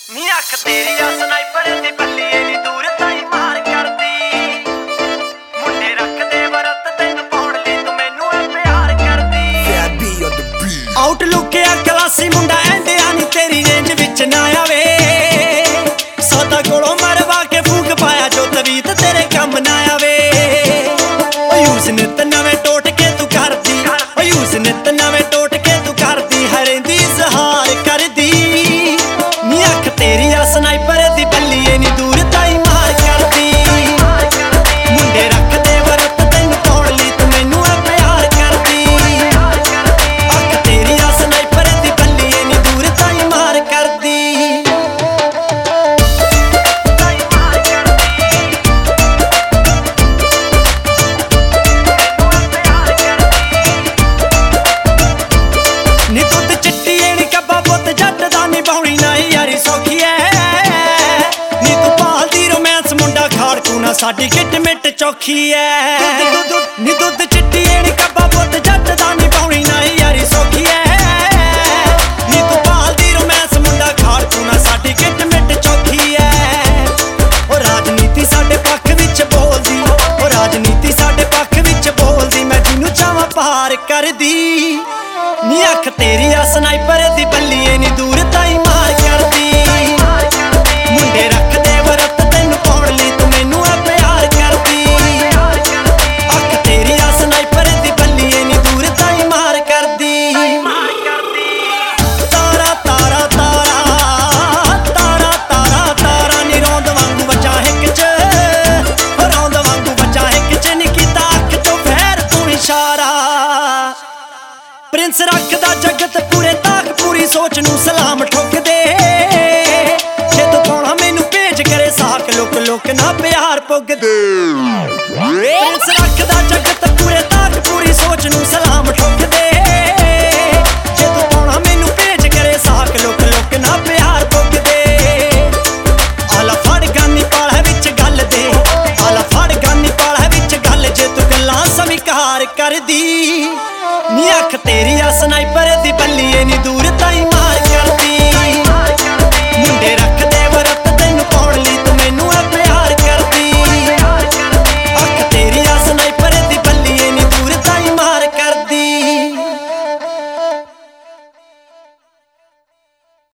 ਨੀ ਅੱਖ ਤੇਰੀ ਆ ਸਨਾਈਪਰ ਦੀ ਬੱਲੀਏ ਨੀ ਦੂਰ ਤਾਈ ਮਾਰ ਕਰਦੀ। ਮੁੰਡੇ ਰੱਖਦੇ ਵਰਤ ਤੈਨੂੰ ਪਾਉਣ ਲਈ ਤੂੰ ਮੈਨੂੰ ਐ ਪਿਆਰ ਕਰਦੀ। ਆਊਟਲੁੱਕ ਆ ਕਲਾਸੀ ਮੁੰਡਾ ਐਂਡਿਆ ਨੀ ਤੇਰੀ ਰੇਂਜ ਵਿੱਚ ਨਾ ਆਵੇ। ਸੌਦਾ ਕੋਲੋਂ ਮਰਵਾ ਕੇ ਫੂਕ ਪਾਇਆ ਜੋ ਤਵੀਤ ਤੇਰੇ ਕੰਮ ਨਾ ਆਵੇ। ਓ ਯੂਸ ਨਿਤ ਨਵੇਂ ਟੋਟ ਕੇ ਤੂੰ ਕਰਦੀ। ਓ ਯੂਸ ਨਿਤ ਨਵੇਂ ਟੋਟ ਕੇ ਤੂੰ ਕਰਦੀ। ਹਰੇਂਦੀ ਜ਼ਹਾਰ ਕਰਦੀ। ਨੀ ਅੱਖ ਤੇਰੀ ਆ ਸਨਾਈਪਰ ਦੀ ਬੱਲੀਏ ਨੀ ਦੂਰ ਤਾਈ ਮਾਰ ਕਰਦੀ। ਮੁੰਡੇ ਰੱਖਦੇ ਵਰਤ ਤੈਨੂੰ ਪਾਉਣ ਲਈ ਤੂੰ ਮੈਨੂੰ ਐ ਪਿਆਰ ਕਰਦੀ। ਅੱਖ ਤੇਰੀ ਆ ਸਨਾਈਪਰ ਦੀ ਬੱਲੀਏ ਨੀ ਦੂਰ ਤਾਈ ਮਾਰ ਕਰਦੀ। ਨੀ ਦੁੱਧ ਚਿੱਟੀ ਏਣੀ ਕੱਬਾ ਪੁੱਤ ਜੱਟ ਦਾ ਨਿਭਾਉਣੀ ਨਾ ਯਾਰੀ ਸੌਖੀ ਐ। ਨੀ ਤੂੰ ਭਾਲਦੀ ਰੋਮਾਂਸ ਮੁੰਡਾ ਖਾੜਕੂ ਨਾ ਸਾਡੀ ਕਿੱਟ ਮਿੱਟ ਚੌਖੀ ਐ। ਨੀ ਦੁੱਧ ਚਿੱਟੀ ਏਣੀ ਕੱਬਾ ਪੁੱਤ ਜੱਟ ਦਾ ਨਿਭਾਉਣੀ ਨਾ ਯਾਰੀ ਸੌਖੀ ਐ। ਨੀ ਤੂੰ ਭਾਲਦੀ ਰੋਮਾਂਸ ਮੁੰਡਾ ਖਾੜਕੂ ਨਾ ਸਾਡੀ ਕਿੱਟ ਮਿੱਟ ਚੌਖੀ ਐ। ਓ ਰਾਜਨੀਤੀ ਸਾਡੇ ਪੱਖ ਵਿੱਚ ਬੋਲਦੀ। ਓ ਰਾਜਨੀਤੀ ਸਾਡੇ ਪੱਖ ਵਿੱਚ ਬੋਲਦੀ। ਮੈਂ ਜਿਹਨੂੰ ਚਾਹਾਂ ਪਾਰ ਕਰਦੀ। ਨੀ ਅੱਖ ਤੇਰੀ ਆ ਸਨਾਈਪਰ ਦੀ ਬੱਲੀਏ ਨੀ ਦੂਰ ਤਾਈ ਮਾਰ ਕਰਦੀ। ਮੁੰਡੇ ਰੱਖਦੇ ਵਰਤ ਤੈਨੂੰ ਪਾਉਣ ਲਈ ਤੂੰ ਮੈਨੂੰ ਐ ਪਿਆਰ ਕਰਦੀ। ਅੱਖ ਤੇਰੀ ਆ ਸਨਾਈਪਰ ਦੀ ਬੱਲੀਏ ਨੀ ਦੂਰ ਤਾਈ ਮਾਰ ਕਰਦੀ। ਤਾਰਾ ਤਾਰਾ ਤਾਰਾ ਤਾਰਾ ਤਾਰਾ ਤਾਰਾ ਨੀ ਰੌਂਦ ਵਾਂਗੂ ਬੱਚਾ ਹਿੱਕ ਚ। ਰੌਂਦ ਵਾਂਗੂ ਬੱਚਾ ਹਿੱਕ ਚ ਨੀ ਕੀਤਾ ਅੱਖ ਤੋਂ ਫੇਰ ਤੂੰ ਇਸ਼ਾਰਾ। ਪ੍ਰਿੰਸ ਰੱਖਦਾ ਜਗਤ ਪੂਰੇ ਤਾਕ ਪੂਰੀ ਸੋਚ ਨੂੰ ਸਲਾਮ ਠੋਕਦੇ। ਜੇ ਤੂੰ ਪਾਉਣਾ ਮੈਨੂੰ ਭੇਜ ਕਰੇ ਸਾਕ ਲੁਕ ਲੁਕ ਨਾ ਪਿਆਰ ਪੁੱਗਦੇ। ਪ੍ਰਿੰਸ ਰੱਖਦਾ